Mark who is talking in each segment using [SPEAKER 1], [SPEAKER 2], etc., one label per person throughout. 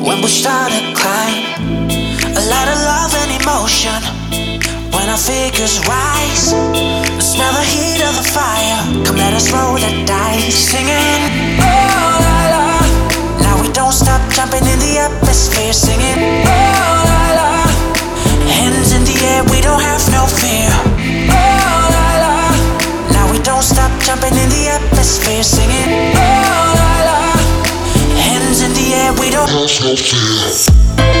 [SPEAKER 1] When we start to climb, a lot of love and emotion. When our figures rise, smell the heat of the fire. Come let us roll the dice, singing oh la la. Now we don't stop jumping in the atmosphere, singing oh la la. Hands in the air, we don't have no fear. Oh la la. Now we don't stop jumping in the atmosphere, singing oh la la. Hands in the air, we don't have no fear.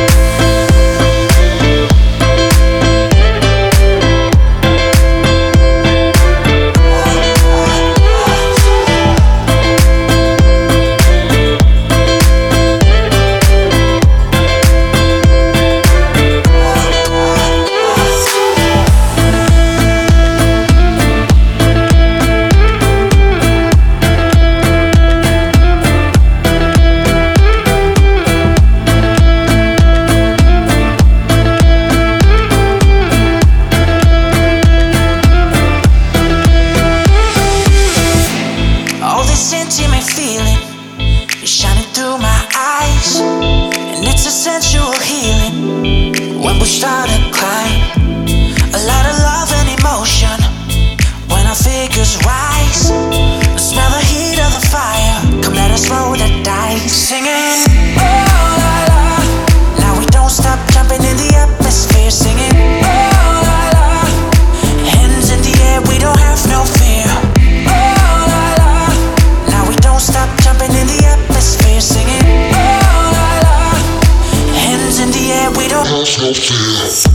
[SPEAKER 1] Intimate feeling is shining through my eyes, and it's a sensual healing. When we start to climb, a lot of love and emotion. When our figures rise, smell the heat of the fire. Come let us roll the dice, singing oh la la. Now we don't stop jumping in the atmosphere, singing oh la la. Hands in the air, we don't have no fear. Stop jumping in the atmosphere, singing oh la la. Hands in the air, we don't have no fear.